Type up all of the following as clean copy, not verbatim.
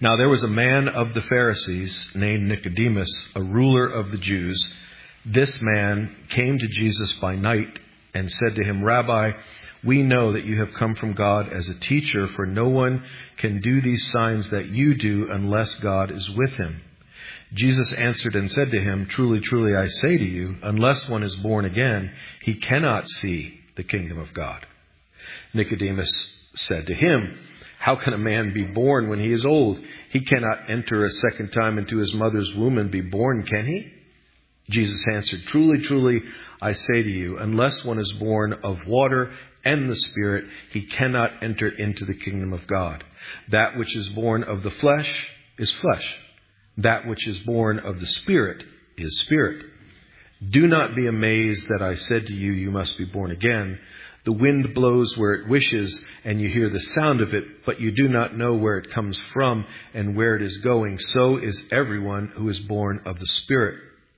Now there was a man of the Pharisees named Nicodemus, a ruler of the Jews. This man came to Jesus by night and said to him, Rabbi, we know that you have come from God as a teacher, for no one can do these signs that you do unless God is with him. Jesus answered and said to him, Truly, truly, I say to you, unless one is born again, he cannot see the kingdom of God. Nicodemus said to him, How can a man be born when he is old? He cannot enter a second time into his mother's womb and be born, can he? Jesus answered, Truly, truly, I say to you, unless one is born of water and the Spirit, he cannot enter into the kingdom of God. That which is born of the flesh is flesh. That which is born of the Spirit is spirit. Do not be amazed that I said to you, you must be born again. The wind blows where it wishes, and you hear the sound of it, but you do not know where it comes from and where it is going. So is everyone who is born of the Spirit.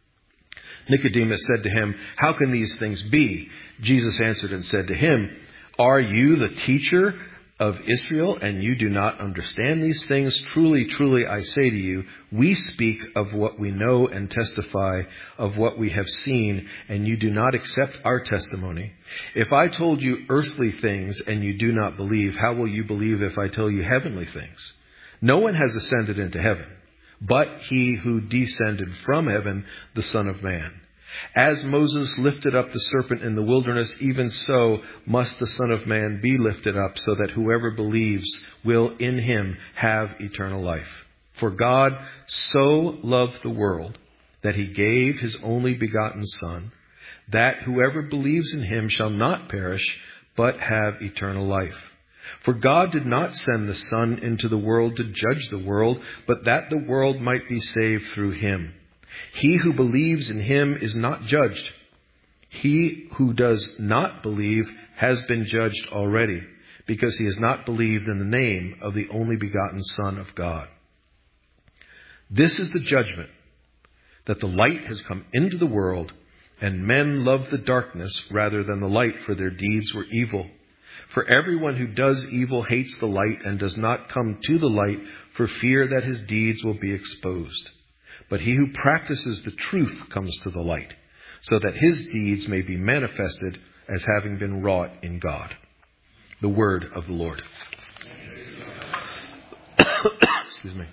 Nicodemus said to him, How can these things be? Jesus answered and said to him, Are you the teacher of Israel, and you do not understand these things? Truly, truly, I say to you, we speak of what we know and testify of what we have seen, and you do not accept our testimony. If I told you earthly things and you do not believe, how will you believe if I tell you heavenly things? No one has ascended into heaven, but he who descended from heaven, the Son of Man. As Moses lifted up the serpent in the wilderness, even so must the Son of Man be lifted up, so that whoever believes will in him have eternal life. For God so loved the world that he gave his only begotten Son, that whoever believes in him shall not perish, but have eternal life. For God did not send the Son into the world to judge the world, but that the world might be saved through him. He who believes in him is not judged. He who does not believe has been judged already, because he has not believed in the name of the only begotten Son of God. This is the judgment, that the light has come into the world, and men love the darkness rather than the light, for their deeds were evil. For everyone who does evil hates the light and does not come to the light for fear that his deeds will be exposed. But he who practices the truth comes to the light, so that his deeds may be manifested as having been wrought in God. The word of the Lord. Excuse me.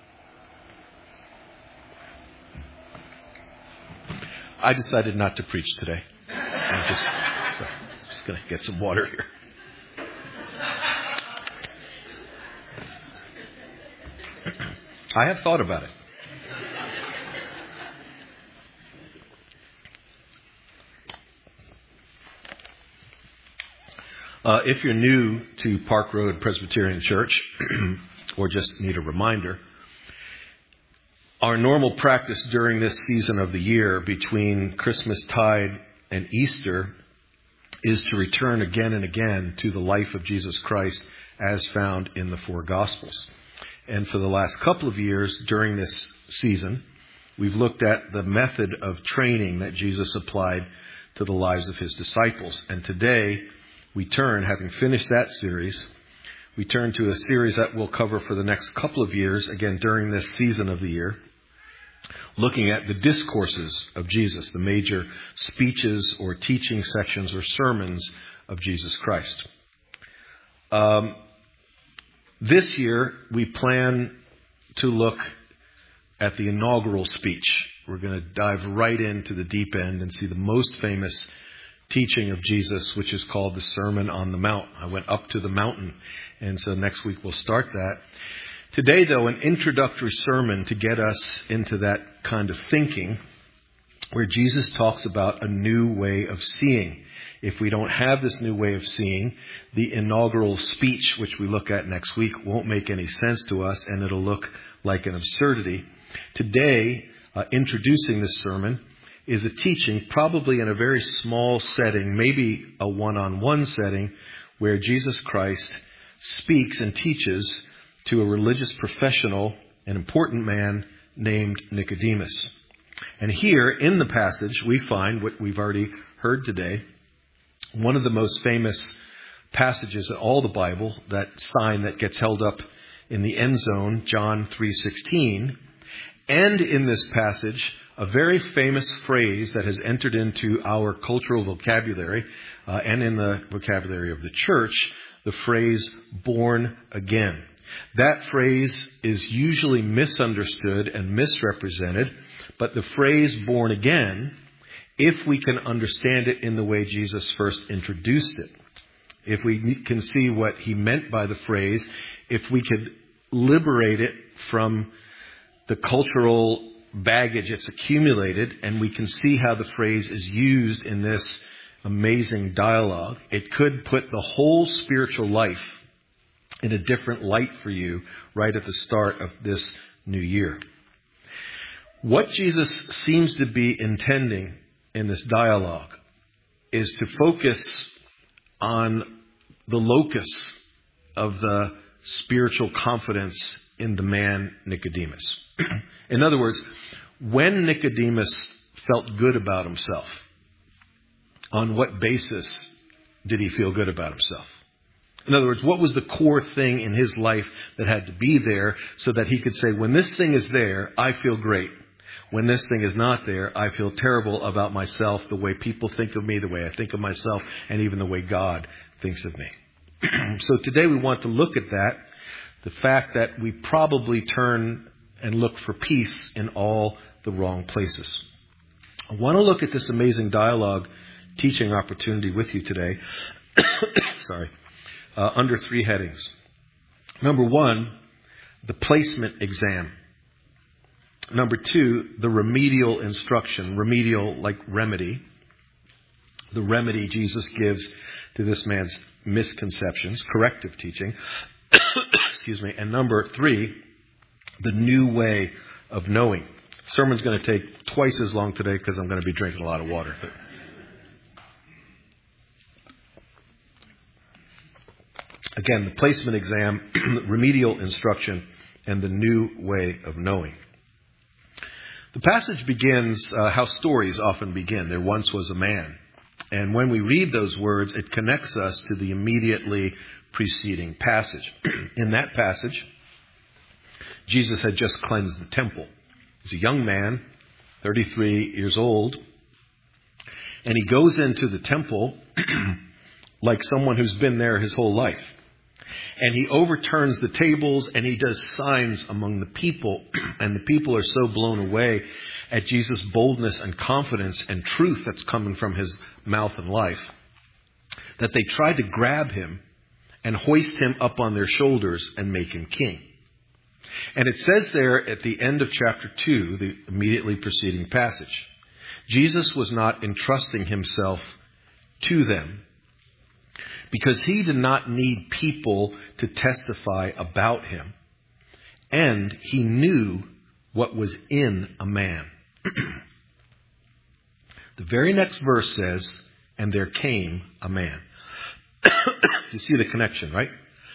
I decided not to preach today. I'm just going to get some water here. I have thought about it. If you're new to Park Road Presbyterian Church, or just need a reminder, our normal practice during this season of the year between Christmas tide and Easter is to return again and again to the life of Jesus Christ as found in the four Gospels. And for the last couple of years during this season, we've looked at the method of training that Jesus applied to the lives of his disciples. And today, we turn, having finished that series, we turn to a series that we'll cover for the next couple of years, again during this season of the year, looking at the discourses of Jesus, the major speeches or teaching sections or sermons of Jesus Christ. This year, we plan to look at the inaugural speech. We're going to dive right into the deep end and see the most famous teaching of Jesus, which is called the Sermon on the Mount. I went up to the mountain, and so next week we'll start that. Today, though, an introductory sermon to get us into that kind of thinking, where Jesus talks about a new way of seeing. If we don't have this new way of seeing, the inaugural speech, which we look at next week, won't make any sense to us, and it'll look like an absurdity. Today, introducing this sermon is a teaching probably in a very small setting, maybe a one-on-one setting, where Jesus Christ speaks and teaches to a religious professional, an important man named Nicodemus. And here in the passage, we find what we've already heard today, one of the most famous passages in all the Bible, that sign that gets held up in the end zone, John 3:16, and in this passage, a very famous phrase that has entered into our cultural vocabulary and in the vocabulary of the church, the phrase born again. That phrase is usually misunderstood and misrepresented, but the phrase born again, if we can understand it in the way Jesus first introduced it, if we can see what he meant by the phrase, if we could liberate it from the cultural baggage it's accumulated, and we can see how the phrase is used in this amazing dialogue, it could put the whole spiritual life in a different light for you right at the start of this new year. What Jesus seems to be intending in this dialogue is to focus on the locus of the spiritual confidence in the man Nicodemus. In other words, when Nicodemus felt good about himself, on what basis did he feel good about himself? In other words, what was the core thing in his life that had to be there so that he could say, when this thing is there, I feel great. When this thing is not there, I feel terrible about myself, the way people think of me, the way I think of myself, and even the way God thinks of me. So today we want to look at that, the fact that we probably turn and look for peace in all the wrong places. I want to look at this amazing dialogue teaching opportunity with you today. Under three headings. Number one, the placement exam. Number two, the remedial instruction. Remedial like remedy. The remedy Jesus gives to this man's misconceptions, corrective teaching. Excuse me. And number three, the new way of knowing. The sermon's going to take twice as long today because I'm going to be drinking a lot of water. Again, the placement exam, remedial instruction, and the new way of knowing. The passage begins how stories often begin. There once was a man. And when we read those words, it connects us to the immediately preceding passage. In that passage, Jesus had just cleansed the temple. He's a young man, 33 years old, and he goes into the temple like someone who's been there his whole life. And he overturns the tables and he does signs among the people. And the people are so blown away at Jesus' boldness and confidence and truth that's coming from his mouth and life that they try to grab him and hoist him up on their shoulders and make him king. And it says there at the end of chapter 2, the immediately preceding passage, Jesus was not entrusting himself to them, because he did not need people to testify about him. And he knew what was in a man. The very next verse says, and there came a man. You see the connection, right?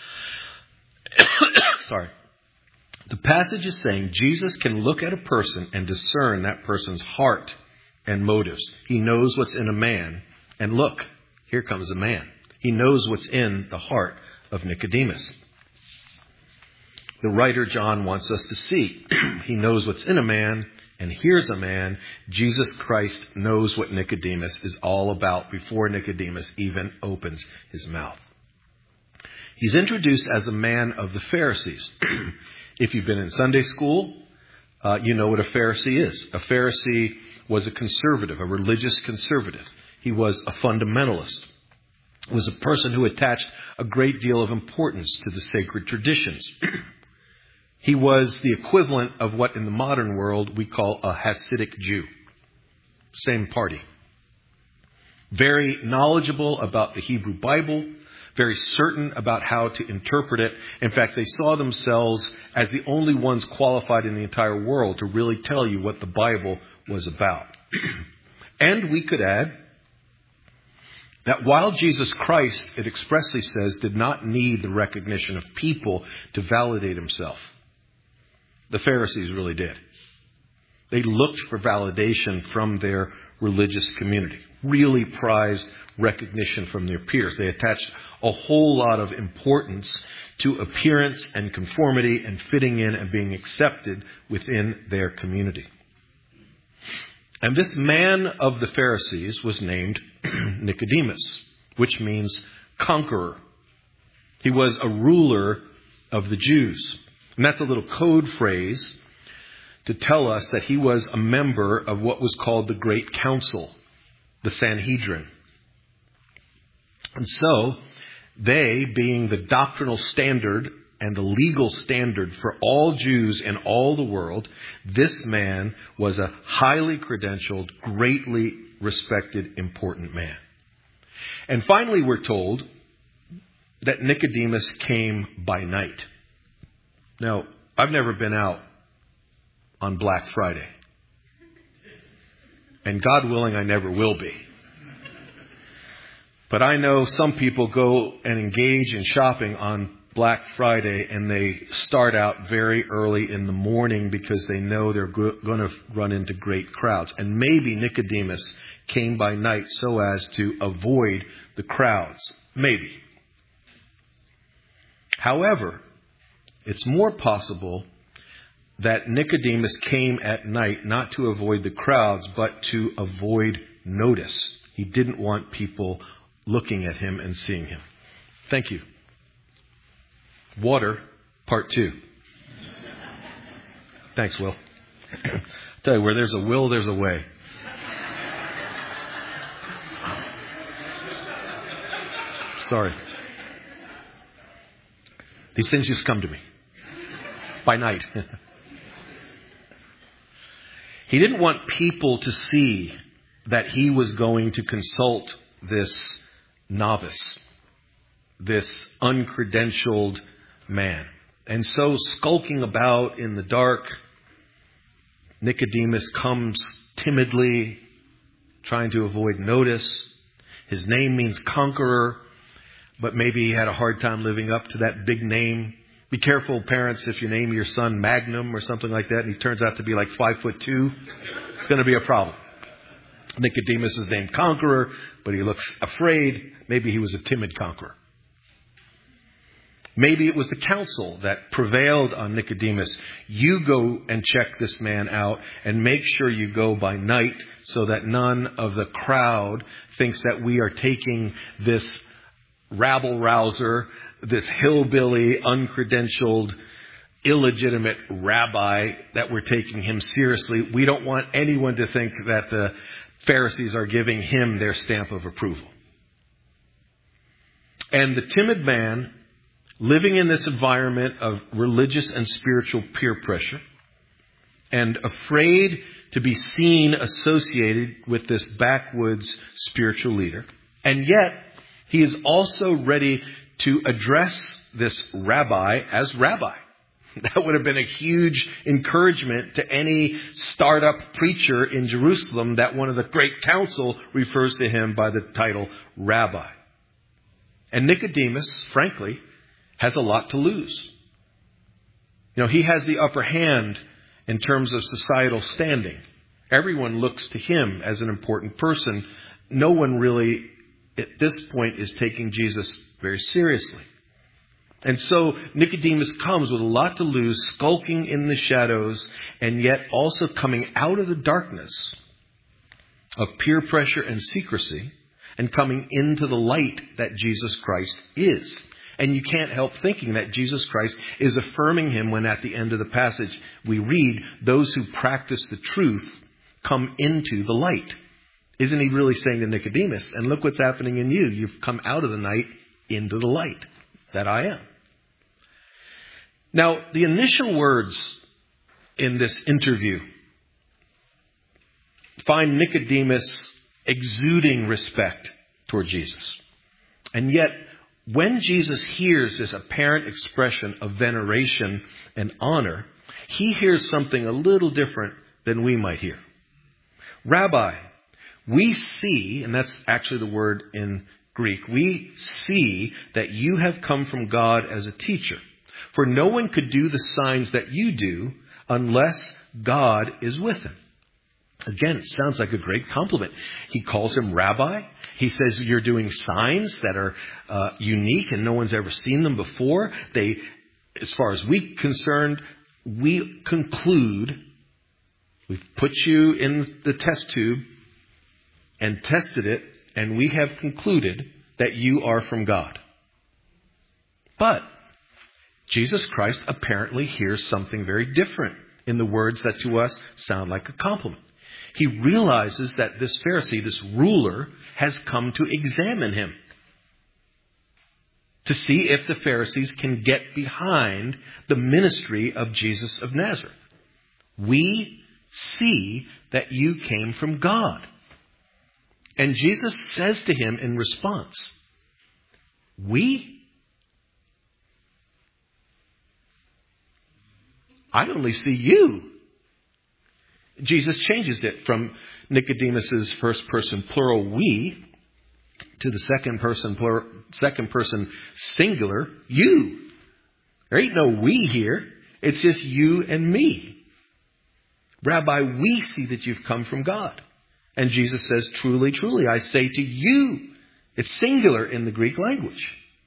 Sorry. The passage is saying Jesus can look at a person and discern that person's heart and motives. He knows what's in a man. And look, here comes a man. He knows what's in the heart of Nicodemus. The writer John wants us to see. He knows what's in a man, and here's a man. Jesus Christ knows what Nicodemus is all about before Nicodemus even opens his mouth. He's introduced as a man of the Pharisees. If you've been in Sunday school, you know what a Pharisee is. A Pharisee was a conservative, a religious conservative. He was a fundamentalist. Was a person who attached a great deal of importance to the sacred traditions. He was the equivalent of what in the modern world we call a Hasidic Jew. Same party. Very knowledgeable about the Hebrew Bible, very certain about how to interpret it. In fact, they saw themselves as the only ones qualified in the entire world to really tell you what the Bible was about. And we could add that while Jesus Christ, it expressly says, did not need the recognition of people to validate himself, the Pharisees really did. They looked for validation from their religious community, really prized recognition from their peers. They attached a whole lot of importance to appearance and conformity and fitting in and being accepted within their community. And this man of the Pharisees was named Nicodemus, which means conqueror. He was a ruler of the Jews. And that's a little code phrase to tell us that he was a member of what was called the Great Council, the Sanhedrin. And so, they, being the doctrinal standard and the legal standard for all Jews in all the world, this man was a highly credentialed, greatly respected, important man. And finally, we're told that Nicodemus came by night. Now, I've never been out on Black Friday. And God willing, I never will be. But I know some people go and engage in shopping on Black Friday, and they start out very early in the morning because they know they're going to run into great crowds. And maybe Nicodemus came by night so as to avoid the crowds. Maybe. However, it's more possible that Nicodemus came at night not to avoid the crowds, but to avoid notice. He didn't want people looking at him and seeing him. Thank you. Water, part 2. Thanks, Will. Tell you, where there's a will, there's a way. Sorry. These things just come to me. By night. He didn't want people to see that he was going to consult this novice, this uncredentialed man. And so, skulking about in the dark, Nicodemus comes timidly, trying to avoid notice. His name means conqueror, but maybe he had a hard time living up to that big name. Be careful, parents, if you name your son Magnum or something like that, and he turns out to be like 5'2", it's going to be a problem. Nicodemus is named Conqueror, but he looks afraid. Maybe he was a timid conqueror. Maybe it was the council that prevailed on Nicodemus. You go and check this man out and make sure you go by night so that none of the crowd thinks that we are taking this rabble-rouser, this hillbilly, uncredentialed, illegitimate rabbi, that we're taking him seriously. We don't want anyone to think that the Pharisees are giving him their stamp of approval. And the timid man, living in this environment of religious and spiritual peer pressure, and afraid to be seen associated with this backwoods spiritual leader, and yet he is also ready to address this rabbi as rabbi. That would have been a huge encouragement to any startup preacher in Jerusalem that one of the great council refers to him by the title rabbi. And Nicodemus, frankly, has a lot to lose. You know, he has the upper hand in terms of societal standing. Everyone looks to him as an important person. No one really, at this point, is taking Jesus very seriously. And so Nicodemus comes with a lot to lose, skulking in the shadows, and yet also coming out of the darkness of peer pressure and secrecy, and coming into the light that Jesus Christ is. And you can't help thinking that Jesus Christ is affirming him when at the end of the passage we read, those who practice the truth come into the light. Isn't he really saying to Nicodemus, and look what's happening in you. You've come out of the night into the light that I am. Now, the initial words in this interview find Nicodemus exuding respect toward Jesus. And yet, when Jesus hears this apparent expression of veneration and honor, he hears something a little different than we might hear. Rabbi, we see, and that's actually the word in Greek, we see that you have come from God as a teacher. For no one could do the signs that you do unless God is with him. Again, it sounds like a great compliment. He calls him rabbi. He says you're doing signs that are unique and no one's ever seen them before. As far as we're concerned, we conclude, we've put you in the test tube and tested it, and we have concluded that you are from God. But Jesus Christ apparently hears something very different in the words that to us sound like a compliment. He realizes that this Pharisee, this ruler, has come to examine him, to see if the Pharisees can get behind the ministry of Jesus of Nazareth. We see that you came from God. And Jesus says to him in response, I only see you. Jesus changes it from Nicodemus's first person plural we to the second person singular you. There ain't no we here. It's just you and me. Rabbi, we see that you've come from God. And Jesus says, truly, truly, I say to you. It's singular in the Greek language.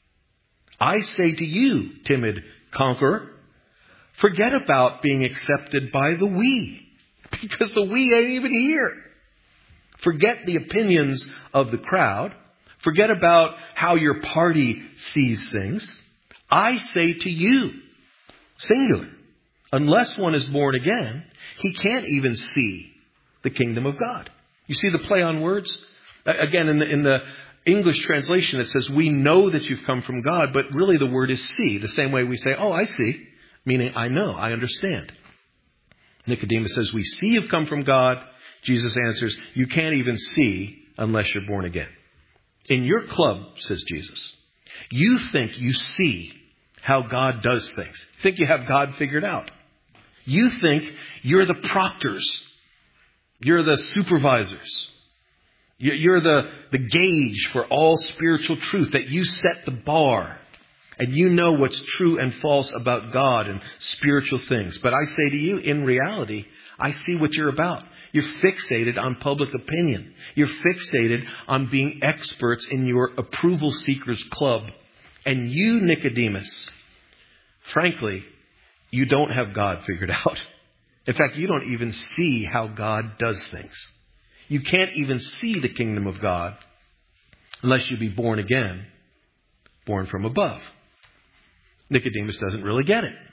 I say to you, timid conqueror, forget about being accepted by the we. Because the we ain't even here. Forget the opinions of the crowd. Forget about how your party sees things. I say to you, singular, unless one is born again, he can't even see the kingdom of God. You see the play on words? Again, in the English translation, it says, we know that you've come from God, but really the word is see. The same way we say, oh, I see, meaning I know, I understand. Nicodemus says, we see you've come from God. Jesus answers, you can't even see unless you're born again. In your club, says Jesus, you think you see how God does things. You think you have God figured out. You think you're the proctors. You're the supervisors. You're the gauge for all spiritual truth, that you set the bar. And you know what's true and false about God and spiritual things. But I say to you, in reality, I see what you're about. You're fixated on public opinion. You're fixated on being experts in your approval seekers club. And you, Nicodemus, frankly, you don't have God figured out. In fact, you don't even see how God does things. You can't even see the kingdom of God unless you be born again, born from above. Nicodemus doesn't really get it.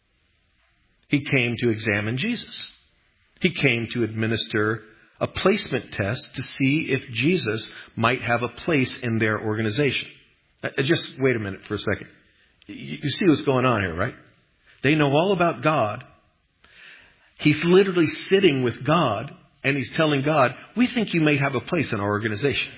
He came to examine Jesus. He came to administer a placement test to see if Jesus might have a place in their organization. Just wait a minute for a second. You see what's going on here, right? They know all about God. He's literally sitting with God, and he's telling God, we think you may have a place in our organization.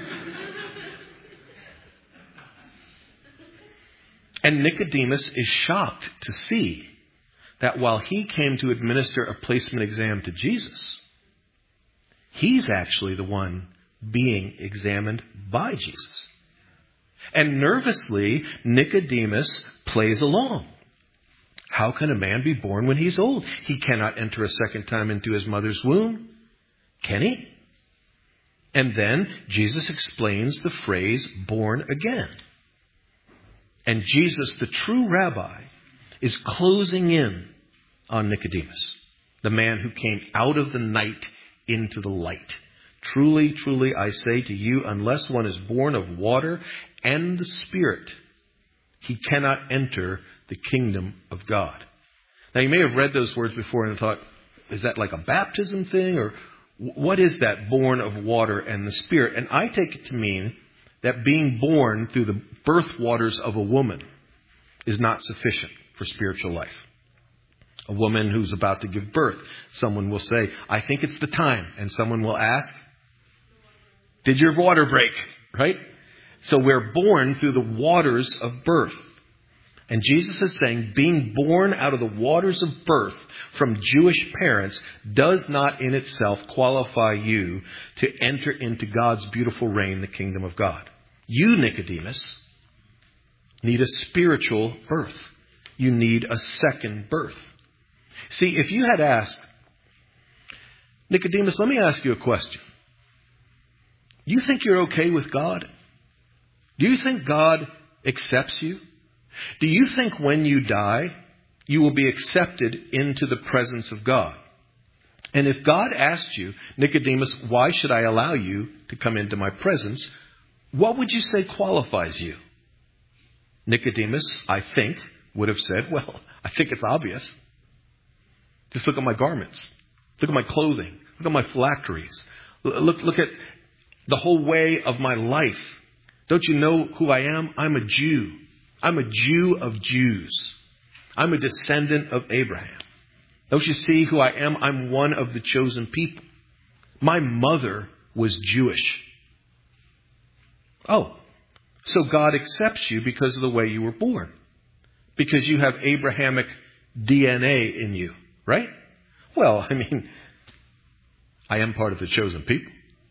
And Nicodemus is shocked to see that while he came to administer a placement exam to Jesus, he's actually the one being examined by Jesus. And nervously, Nicodemus plays along. How can a man be born when he's old? He cannot enter a second time into his mother's womb. Can he? And then Jesus explains the phrase born again. And Jesus, the true rabbi, is closing in on Nicodemus, the man who came out of the night into the light. Truly, truly, I say to you, unless one is born of water and the Spirit, he cannot enter the kingdom of God. Now, you may have read those words before and thought, is that like a baptism thing? Or what is that born of water and the Spirit? And I take it to mean that being born through the birth waters of a woman is not sufficient for spiritual life. A woman who's about to give birth, someone will say, I think it's the time. And someone will ask, did your water break? Right? So we're born through the waters of birth. And Jesus is saying being born out of the waters of birth from Jewish parents does not in itself qualify you to enter into God's beautiful reign, the kingdom of God. You, Nicodemus, need a spiritual birth. You need a second birth. See, if you had asked Nicodemus, let me ask you a question. Do you think you're okay with God? Do you think God accepts you? Do you think when you die, you will be accepted into the presence of God? And if God asked you, Nicodemus, why should I allow you to come into my presence? What would you say qualifies you? Nicodemus, I think, would have said, well, I think it's obvious. Just look at my garments. Look at my clothing. Look at my phylacteries. Look at the whole way of my life. Don't you know who I am? I'm a Jew. I'm a Jew of Jews. I'm a descendant of Abraham. Don't you see who I am? I'm one of the chosen people. My mother was Jewish. Oh, so God accepts you because of the way you were born. Because you have Abrahamic DNA in you, right? Well, I mean, I am part of the chosen people.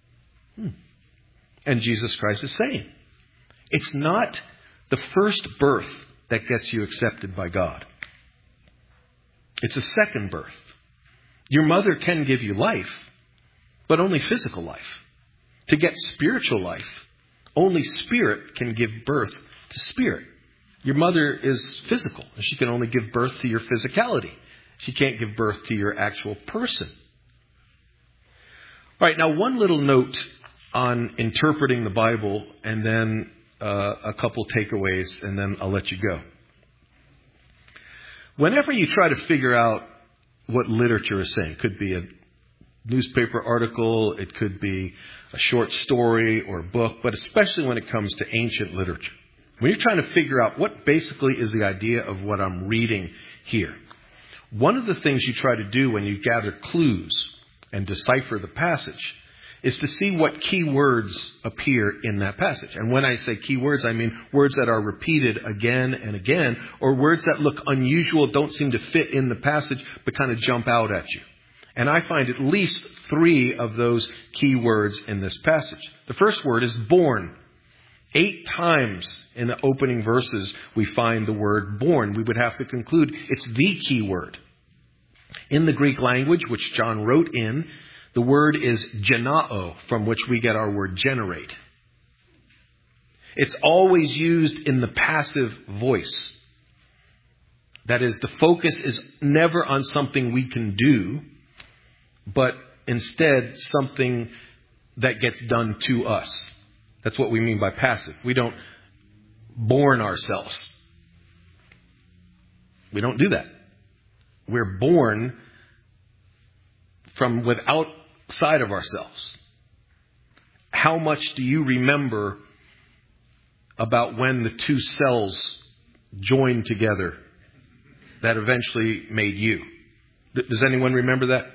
And Jesus Christ is saying, it's not the first birth that gets you accepted by God. It's a second birth. Your mother can give you life, but only physical life. To get spiritual life, only spirit can give birth to spirit. Your mother is physical. She can only give birth to your physicality. She can't give birth to your actual person. All right, now one little note on interpreting the Bible, and then a couple takeaways, and then I'll let you go. Whenever you try to figure out what literature is saying, it could be a newspaper article, it could be a short story or a book, but especially when it comes to ancient literature. When you're trying to figure out what basically is the idea of what I'm reading here, one of the things you try to do when you gather clues and decipher the passage is to see what key words appear in that passage. And when I say key words, I mean words that are repeated again and again, or words that look unusual, don't seem to fit in the passage, but kind of jump out at you. And I find at least 3 of those key words in this passage. The first word is born. 8 times in the opening verses we find the word born. We would have to conclude it's the key word. In the Greek language, which John wrote in, the word is genao, from which we get our word generate. It's always used in the passive voice. That is, the focus is never on something we can do, but instead something that gets done to us. That's what we mean by passive. We don't born ourselves. We don't do that. We're born from outside of ourselves. How much do you remember about when the 2 cells joined together that eventually made you? Does anyone remember that?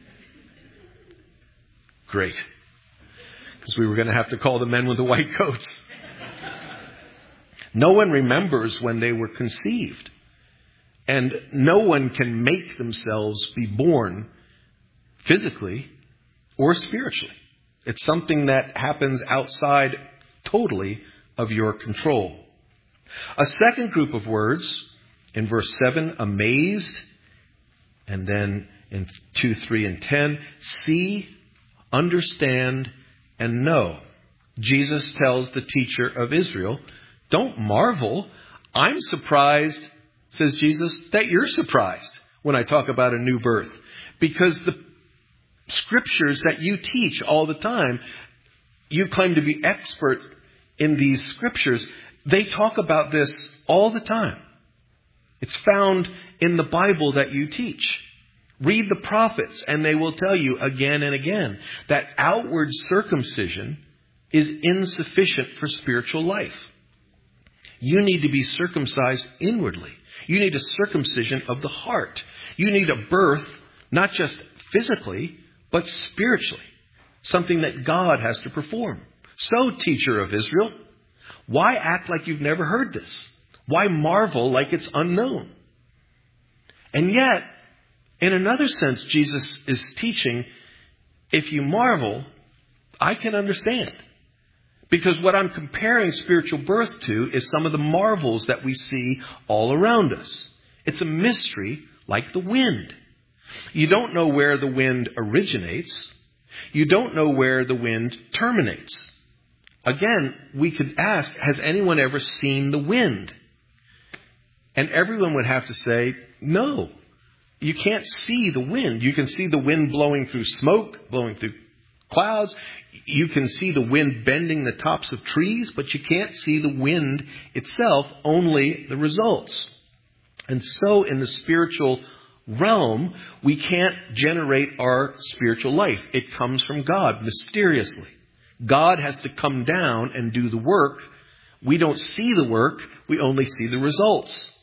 Great. Because we were going to have to call the men with the white coats. No one remembers when they were conceived. And no one can make themselves be born physically or spiritually. It's something that happens outside totally of your control. A second group of words in verse 7, amazed, and then in 2, 3, and 10, see, understand, and know. Jesus tells the teacher of Israel, don't marvel. I'm surprised, says Jesus, that you're surprised when I talk about a new birth. Because the scriptures that you teach all the time, you claim to be expert in these scriptures. They talk about this all the time. It's found in the Bible that you teach. Read the prophets and they will tell you again and again that outward circumcision is insufficient for spiritual life. You need to be circumcised inwardly. You need a circumcision of the heart. You need a birth, not just physically, but spiritually. Something that God has to perform. So, teacher of Israel, why act like you've never heard this? Why marvel like it's unknown? And yet, in another sense, Jesus is teaching, if you marvel, I can understand. Because what I'm comparing spiritual birth to is some of the marvels that we see all around us. It's a mystery like the wind. You don't know where the wind originates. You don't know where the wind terminates. Again, we could ask, has anyone ever seen the wind? And everyone would have to say, no. You can't see the wind. You can see the wind blowing through smoke, blowing through clouds. You can see the wind bending the tops of trees, but you can't see the wind itself, only the results. And so in the spiritual realm, we can't generate our spiritual life. It comes from God mysteriously. God has to come down and do the work. We don't see the work. We only see the results.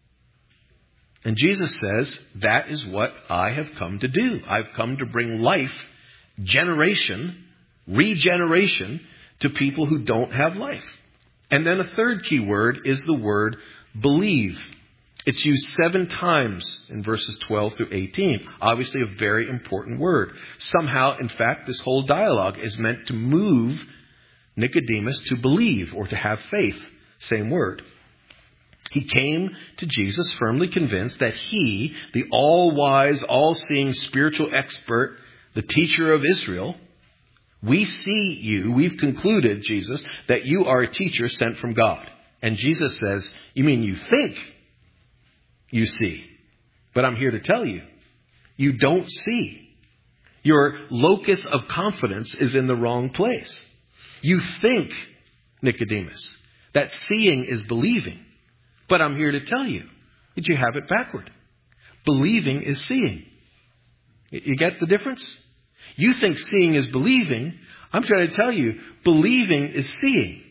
And Jesus says, that is what I have come to do. I've come to bring life, generation, regeneration to people who don't have life. And then a third key word is the word believe. It's used 7 times in verses 12 through 18. Obviously a very important word. Somehow, in fact, this whole dialogue is meant to move Nicodemus to believe or to have faith. Same word. He came to Jesus firmly convinced that he, the all-wise, all-seeing spiritual expert, the teacher of Israel, we see you, we've concluded, Jesus, that you are a teacher sent from God. And Jesus says, you mean you think you see? But I'm here to tell you, you don't see. Your locus of confidence is in the wrong place. You think, Nicodemus, that seeing is believing. But I'm here to tell you that you have it backward. Believing is seeing. You get the difference? You think seeing is believing. I'm trying to tell you, believing is seeing.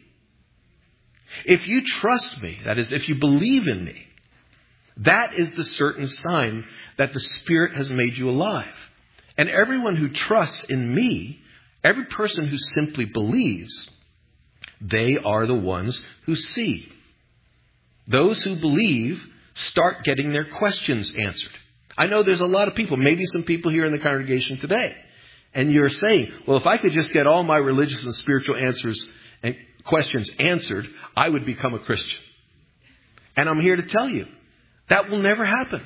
If you trust me, that is, if you believe in me, that is the certain sign that the Spirit has made you alive. And everyone who trusts in me, every person who simply believes, they are the ones who see. Those who believe start getting their questions answered. I know there's a lot of people, maybe some people here in the congregation today, and you're saying, well, if I could just get all my religious and spiritual answers and questions answered, I would become a Christian. And I'm here to tell you, that will never happen.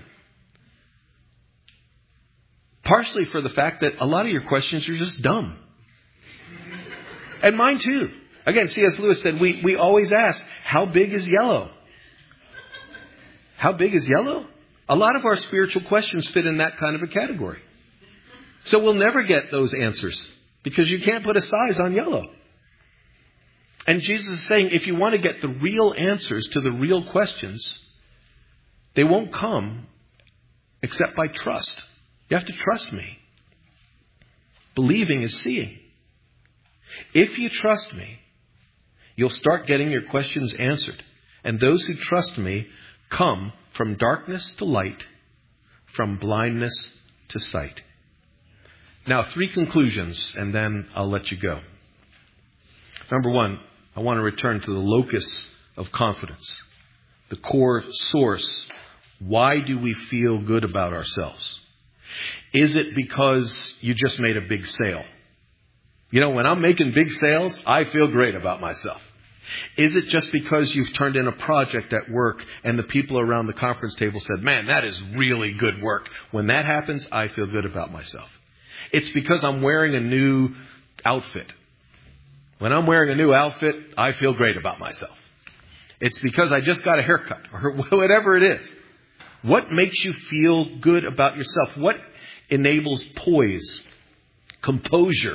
Partially for the fact that a lot of your questions are just dumb. And mine too. Again, C.S. Lewis said, we always ask, how big is yellow? How big is yellow? A lot of our spiritual questions fit in that kind of a category. So we'll never get those answers because you can't put a size on yellow. And Jesus is saying, if you want to get the real answers to the real questions, they won't come except by trust. You have to trust me. Believing is seeing. If you trust me, you'll start getting your questions answered. And those who trust me come from darkness to light, from blindness to sight. Now, 3 conclusions, and then I'll let you go. Number 1, I want to return to the locus of confidence, the core source. Why do we feel good about ourselves? Is it because you just made a big sale? You know, when I'm making big sales, I feel great about myself. Is it just because you've turned in a project at work and the people around the conference table said, man, that is really good work. When that happens, I feel good about myself. It's because I'm wearing a new outfit. When I'm wearing a new outfit, I feel great about myself. It's because I just got a haircut or whatever it is. What makes you feel good about yourself? What enables poise, composure,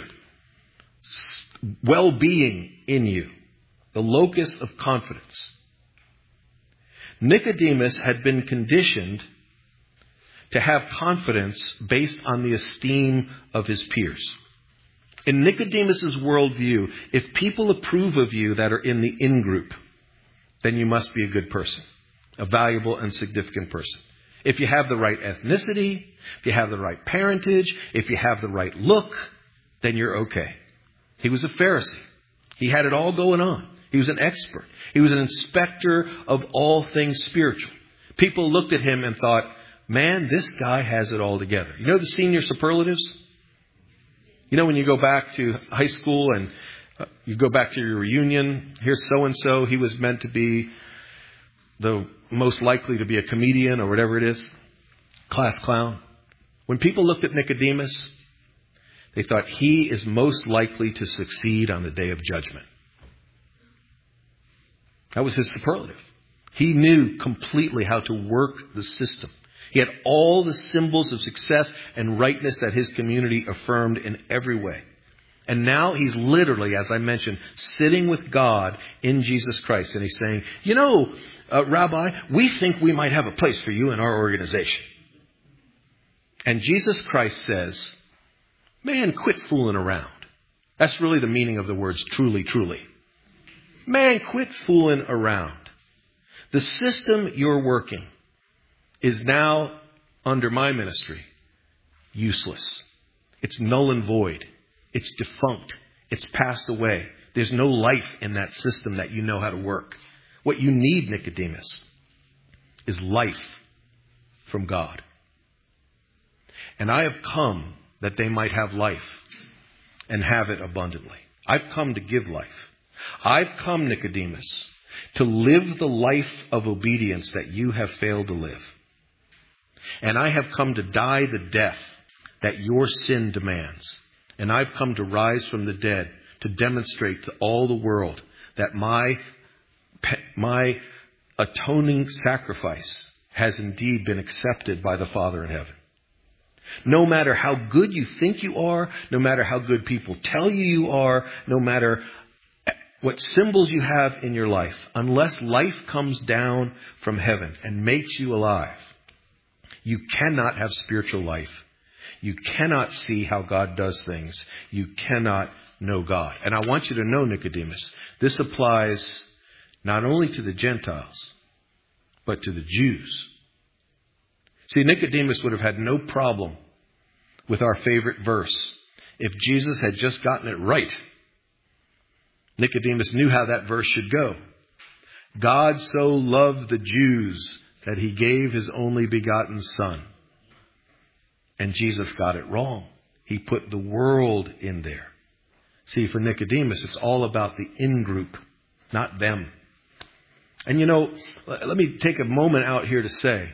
well-being in you? The locus of confidence. Nicodemus had been conditioned to have confidence based on the esteem of his peers. In Nicodemus's worldview, if people approve of you that are in the in-group, then you must be a good person, a valuable and significant person. If you have the right ethnicity, if you have the right parentage, if you have the right look, then you're okay. He was a Pharisee. He had it all going on. He was an expert. He was an inspector of all things spiritual. People looked at him and thought, man, this guy has it all together. You know the senior superlatives? You know when you go back to high school and you go back to your reunion, here's so-and-so, he was meant to be the most likely to be a comedian or whatever it is, class clown. When people looked at Nicodemus, they thought he is most likely to succeed on the day of judgment. That was his superlative. He knew completely how to work the system. He had all the symbols of success and rightness that his community affirmed in every way. And now he's literally, as I mentioned, sitting with God in Jesus Christ. And he's saying, Rabbi, we think we might have a place for you in our organization. And Jesus Christ says, man, quit fooling around. That's really the meaning of the words truly, truly. Man, quit fooling around. The system you're working is now, under my ministry, useless. It's null and void. It's defunct. It's passed away. There's no life in that system that you know how to work. What you need, Nicodemus, is life from God. And I have come that they might have life and have it abundantly. I've come to give life. I've come, Nicodemus, to live the life of obedience that you have failed to live. And I have come to die the death that your sin demands. And I've come to rise from the dead to demonstrate to all the world that my atoning sacrifice has indeed been accepted by the Father in heaven. No matter how good you think you are, no matter how good people tell you are, no matter what symbols you have in your life, unless life comes down from heaven and makes you alive, you cannot have spiritual life. You cannot see how God does things. You cannot know God. And I want you to know, Nicodemus, this applies not only to the Gentiles, but to the Jews. See, Nicodemus would have had no problem with our favorite verse if Jesus had just gotten it right. Nicodemus knew how that verse should go. God so loved the Jews that he gave his only begotten Son. And Jesus got it wrong. He put the world in there. See, for Nicodemus, it's all about the in-group, not them. And let me take a moment out here to say,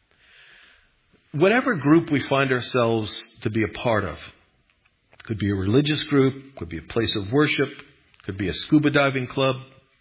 whatever group we find ourselves to be a part of, could be a religious group, could be a place of worship, could be a scuba diving club,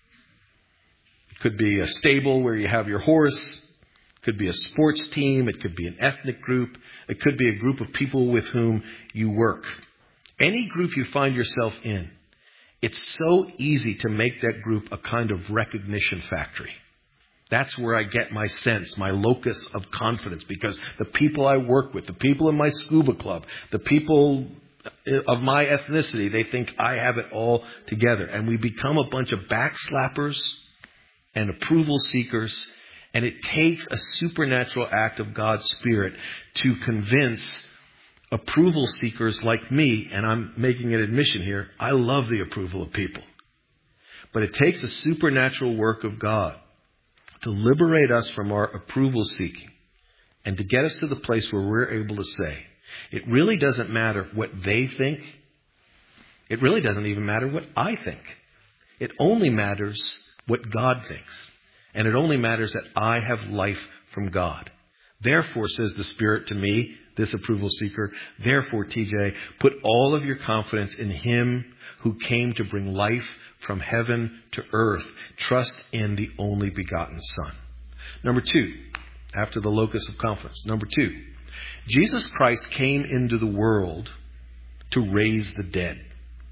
could be a stable where you have your horse, could be a sports team, it could be an ethnic group, it could be a group of people with whom you work. Any group you find yourself in, it's so easy to make that group a kind of recognition factory. That's where I get my sense, my locus of confidence, because the people I work with, the people in my scuba club, the people of my ethnicity, they think I have it all together. And we become a bunch of backslappers and approval seekers. And it takes a supernatural act of God's Spirit to convince approval seekers like me, and I'm making an admission here, I love the approval of people. But it takes a supernatural work of God to liberate us from our approval seeking and to get us to the place where we're able to say, it really doesn't matter what they think. It really doesn't even matter what I think. It only matters what God thinks. And it only matters that I have life from God. Therefore, says the Spirit to me, this approval seeker, therefore, TJ, put all of your confidence in Him who came to bring life from heaven to earth. Trust in the only begotten Son. Number 2, after the locus of confidence. Number 2, Jesus Christ came into the world to raise the dead.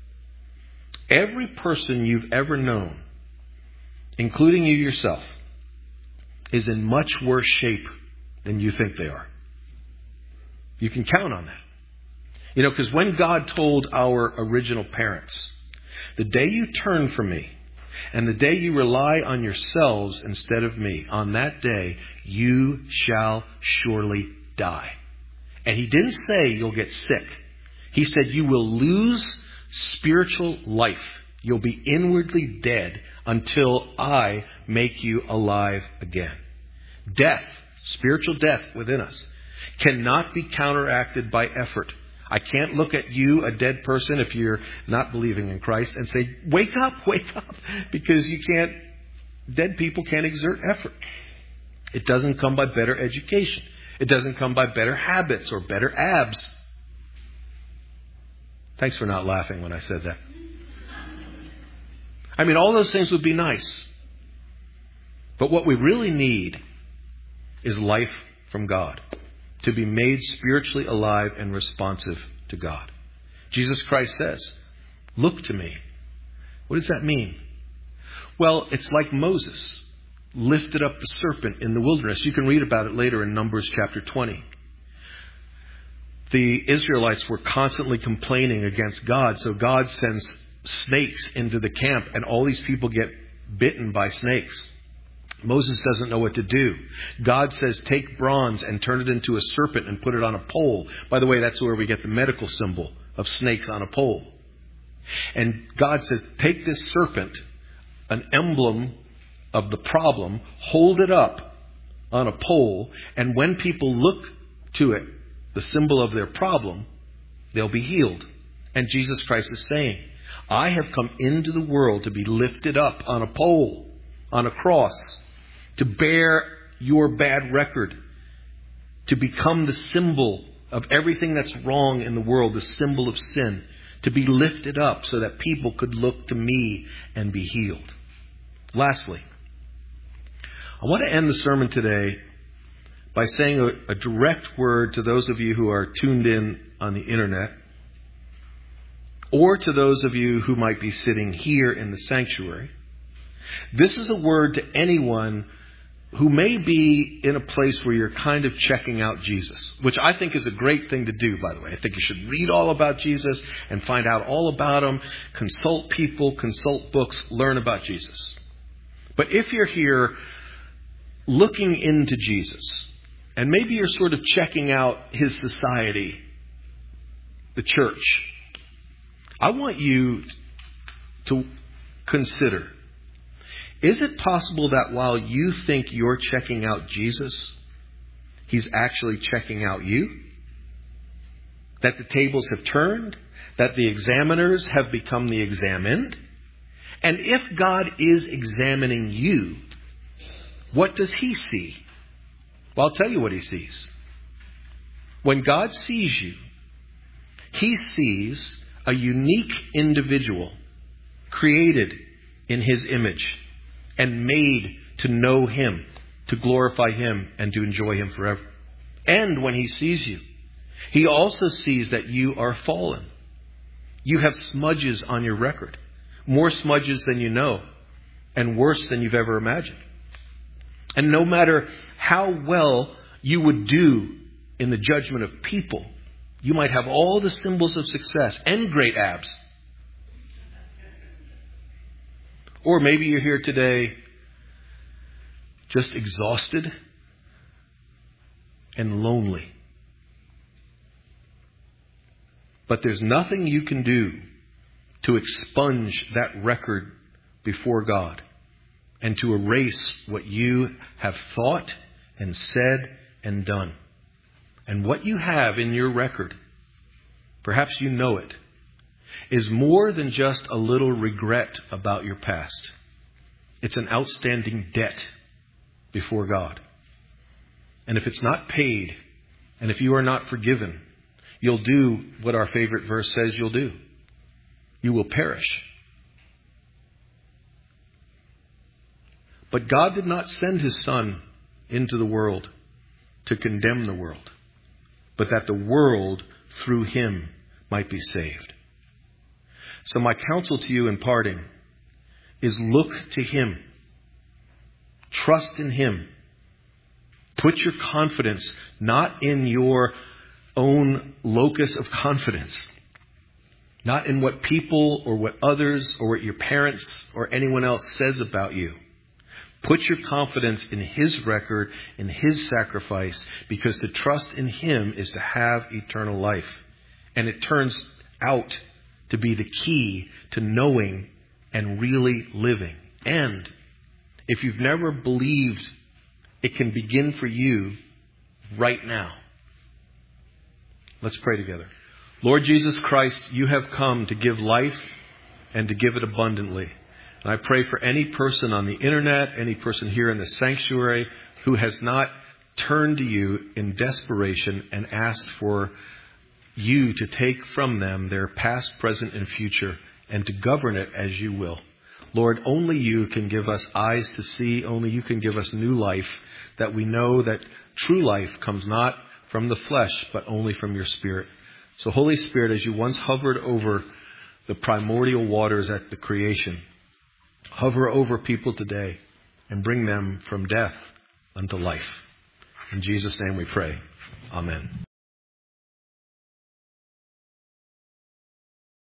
Every person you've ever known, including you yourself, is in much worse shape than you think they are. You can count on that. Because when God told our original parents, the day you turn from me and the day you rely on yourselves instead of me, on that day you shall surely die. And He didn't say you'll get sick. He said you will lose spiritual life. You'll be inwardly dead until I make you alive again. Death, spiritual death within us, cannot be counteracted by effort. I can't look at you, a dead person, if you're not believing in Christ, and say, wake up, because dead people can't exert effort. It doesn't come by better education. It doesn't come by better habits or better abs. Thanks for not laughing when I said that. I mean, all those things would be nice. But what we really need is life from God, to be made spiritually alive and responsive to God. Jesus Christ says, "Look to me." What does that mean? Well, it's like Moses lifted up the serpent in the wilderness. You can read about it later in Numbers chapter 20. The Israelites were constantly complaining against God, so God sends snakes into the camp, and all these people get bitten by snakes. Moses doesn't know what to do. God says, take bronze and turn it into a serpent and put it on a pole. By the way, that's where we get the medical symbol of snakes on a pole. And God says, take this serpent, an emblem of the problem, hold it up on a pole, and when people look to it, the symbol of their problem, they'll be healed. And Jesus Christ is saying, I have come into the world to be lifted up on a pole, on a cross, to bear your bad record, to become the symbol of everything that's wrong in the world, the symbol of sin, to be lifted up so that people could look to me and be healed. Lastly, I want to end the sermon today by saying a direct word to those of you who are tuned in on the internet, or to those of you who might be sitting here in the sanctuary. This is a word to anyone who may be in a place where you're kind of checking out Jesus, which I think is a great thing to do, by the way. I think you should read all about Jesus and find out all about him, consult people, consult books, learn about Jesus. But if you're here looking into Jesus, and maybe you're sort of checking out his society, the church, I want you to consider, is it possible that while you think you're checking out Jesus, he's actually checking out you? That the tables have turned? That the examiners have become the examined? And if God is examining you, what does he see? Well, I'll tell you what he sees. When God sees you, he sees a unique individual created in his image and made to know him, to glorify him, and to enjoy him forever. And when he sees you, he also sees that you are fallen. You have smudges on your record, more smudges than you know, and worse than you've ever imagined. And no matter how well you would do in the judgment of people, you might have all the symbols of success and great abs. Or maybe you're here today just exhausted and lonely. But there's nothing you can do to expunge that record before God and to erase what you have thought and said and done. And what you have in your record, perhaps you know it, is more than just a little regret about your past. It's an outstanding debt before God. And if it's not paid, and if you are not forgiven, you'll do what our favorite verse says you'll do. You will perish. But God did not send his Son into the world to condemn the world, but that the world through him might be saved. So my counsel to you in parting is look to him. Trust in him. Put your confidence not in your own locus of confidence, not in what people or what others or what your parents or anyone else says about you. Put your confidence in his record, in his sacrifice, because to trust in him is to have eternal life. And it turns out to be the key to knowing and really living. And if you've never believed, it can begin for you right now. Let's pray together. Lord Jesus Christ, you have come to give life and to give it abundantly. And I pray for any person on the internet, any person here in the sanctuary who has not turned to you in desperation and asked for you to take from them their past, present, and future and to govern it as you will. Lord, only you can give us eyes to see. Only you can give us new life, that we know that true life comes not from the flesh, but only from your Spirit. So Holy Spirit, as you once hovered over the primordial waters at the creation, hover over people today and bring them from death unto life. In Jesus' name we pray. Amen.